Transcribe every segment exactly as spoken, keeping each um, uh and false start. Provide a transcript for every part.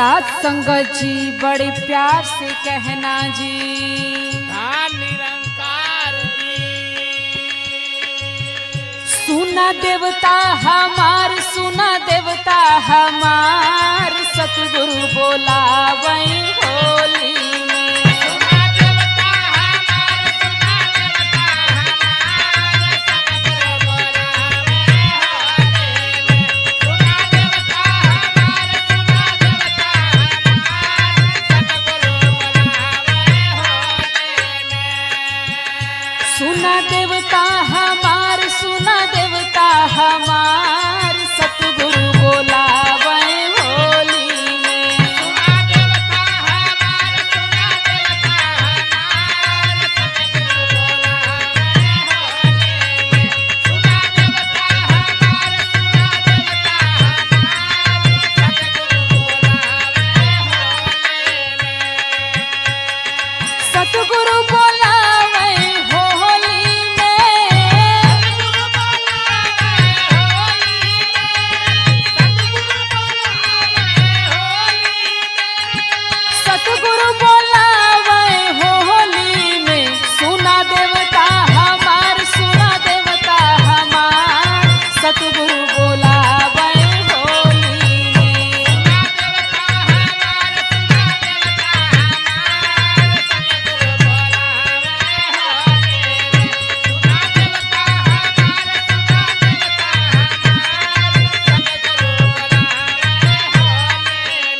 साथ संगत जी बड़े प्यार से कहना जी, निरंकार सुना देवता हमार, सुना देवता हमार, सतगुरु बोलावे होली में। सुना देवता हमार, सुना देवता हमार, सतगुरु बोलावे होली में। सुना देवता हमार, सुना देवता हमार, सतगुरु बोलावे होली में। सुना देवता हमार, सुना देवता हमार, सतगुरु बोलावे होली में। सुना देवता हमार, सुना देवता हमार, सतगुरु बोलावे होली में। सुना देवता हमार, सुना देवता हमार, सतगुरु बोलावे होली में। सतगुरु बोलावे होली सतगुरु बोलावे होली में। सुना देवता हमार, सुना देवता हमार, सतगुरु बोलावे होली में। सुना देवता हमार, सुना देवता हमार, सतगुरु बोलावे होली में। सुना देवता हमार, सुना देवता हमार, सतगुरु बोलावे होली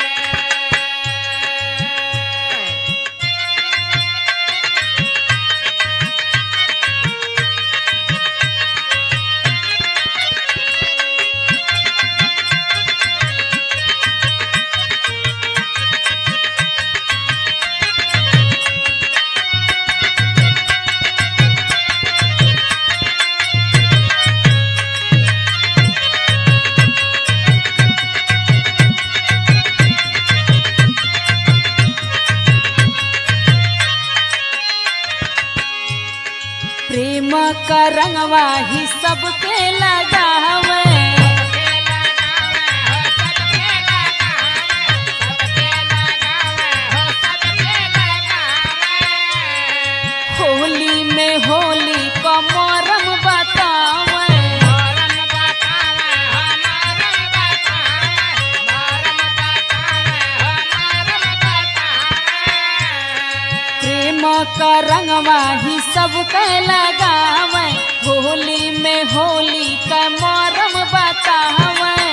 में। प्रेम का रंगवा ही सबके लगावे, सबके लगावे हो, सबके लगावे, सबके लगावे हो, सबके लगावे। होली में होली का मोरम बतावे। मोरम बतावे हो, मोरम बतावे, मोरम बतावे हो, मोरम बतावे। प्रेम का रंगवा ही सबके लगावे, होली में होली का मोरम बतावे।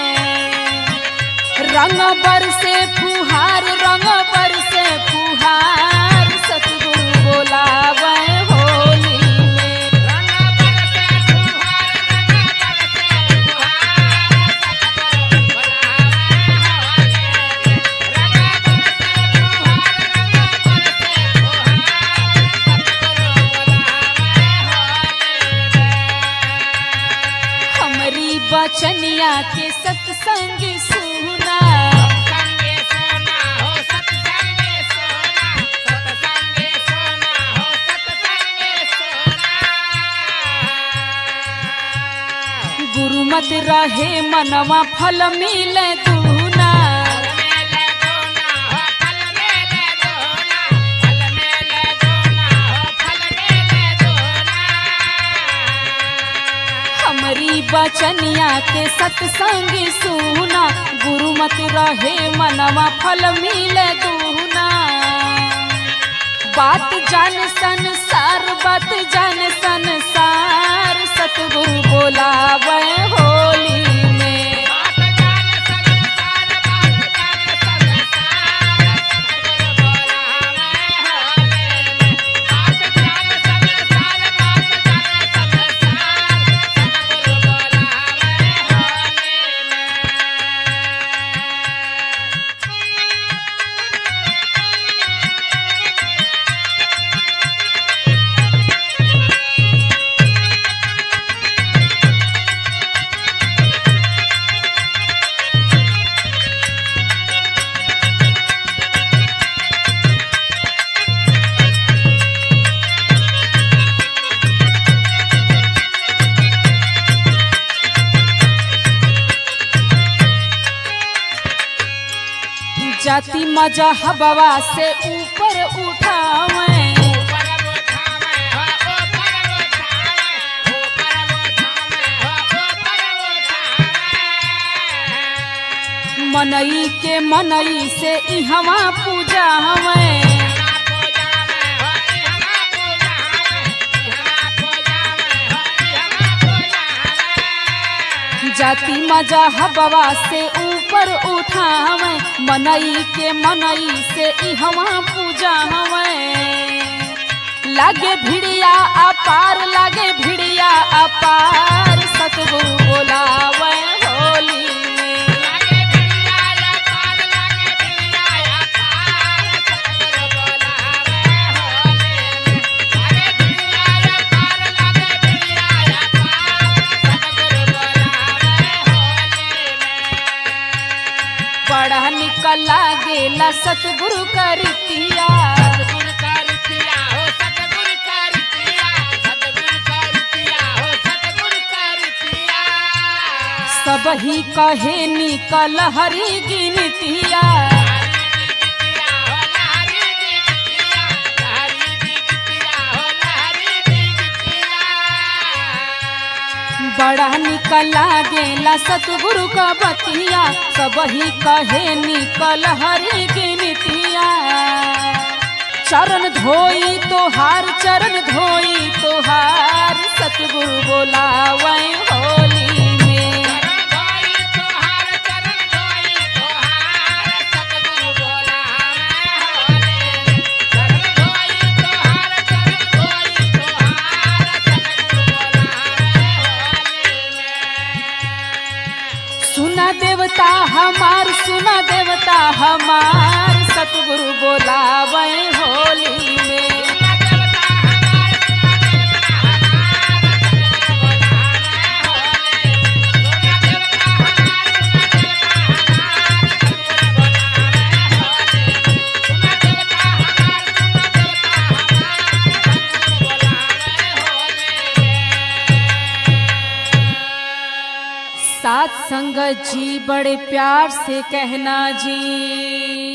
रंग बरसे फुहार, रंग बरसे फुहार, सतगुरु बोलावे होली में। रंग बरसे फुहार, रंग बरसे फुहार, सतगुरु बोलावे होली में। रंग बरसे फुहार, रंग बरसे फुहार, सतगुरु बोलावे होली में। हमरी बचनिया के सत्संग सुना, सत्संगे सोना हो, सत्संगे सोना, सत्संगे सोना हो, सत्संगे सोना। गुरुमत रहे मनवा फल मिले दूना। फल मेले दोना हो, फल मेले दोना, फल मेले दोना हो, फल मेले दोना। हमरी बचनिया के सत्संग सुना, गुरुमत रहे मनवा फल मिले दूना। बात जान संसार, बात जान संसार, सतगुरु बोलावे होली में। बात जान संसार, बात जान संसार, सतगुरु बोलावे होली में। बात जान संसार, बात जान संसार, सतगुरु बोलावे होली में। जाति मजहबवा से ऊपर उठावे मनई के मनई से इहवा पूजावे जाति मजहबवा से ऊपर उठावे मनई के मनई से इहवा पूजावे लागे भिड़िया अपार लागे भिड़िया अपार सतगुरु बोलावे होली बड़ा निकल लागेला सतगुरु का रीतिया सतगुरु का रीतिया हो सतगुरु का रीतिया सतगुरु का रीतिया हो सतगुरु का रीतिया सब ही कहे निकल हरि गिनतिया बड़ा निकल लागेला सतगुरु का बतिया सब ही कहे निकल हरि गिनतिया चरण धोई तोहार चरण धोई तोहार सतगुरु बोलावे होली में सुना देवता हमार सुना देवता हमार सतगुरु बोलावे होली में साथ संगत जी बड़े प्यार से कहना जी।